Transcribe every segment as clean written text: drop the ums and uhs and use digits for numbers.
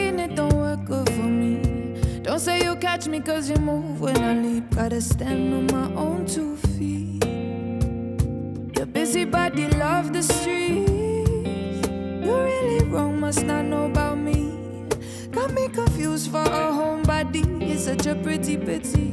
routine, it don't work good for me. Don't say you'll catch me cause you move when I leap. Gotta stand on my own 2 feet. Your busybody love the streets. You're really wrong, must not know about me. Got me confused for a homebody. It's such a pretty pity.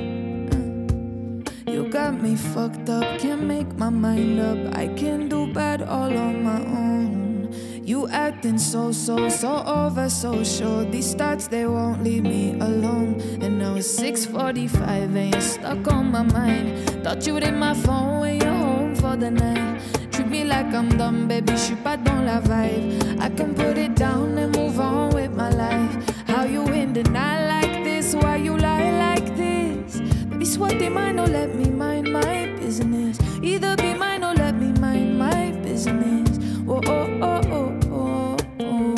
You got me fucked up, can't make my mind up. I can do bad all on my own. You acting so over, so sure. These thoughts, they won't leave me alone. And now it's 6:45 and you're stuck on my mind. Thought you'd hit my phone when you're home for the night. Treat me like I'm dumb, baby, je suis pas dans la vibe. I can put it down and move on with my life. How you in the night like this? Why you lie like this? Baby, sweat they mind or let me mind my business. Either be mine or let me mind my business. Oh, oh, oh, oh, oh, oh.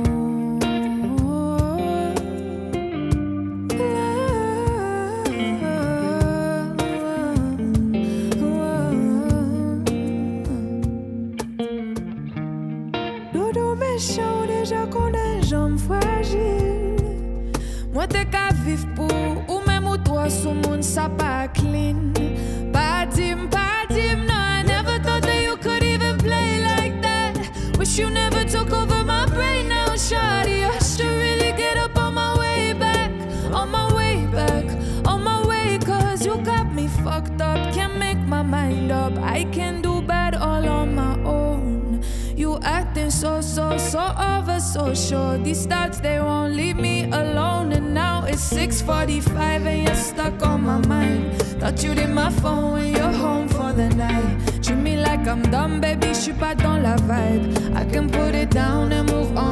Dodo méchant, déjà qu'on a jambes fragiles. Moi t'es qu'à vivre pour, ou même ou toi sous mon ça pas clean. Pas dim, no, I never thought that you could even play like that. Wish you never took over my brain now, shawty. I should really get up on my way back, on my way back, on my way. Cause you got me fucked up, can't make my mind up. I can do bad all on my own. You acting so over, so sure. These thoughts, they won't leave me alone. And now it's 6:45 and you're stuck on my mind. Thought you'd hit my phone when you're home for the night. Treat me like I'm dumb, baby, je suis pas dans la vibe. I can put it down and move on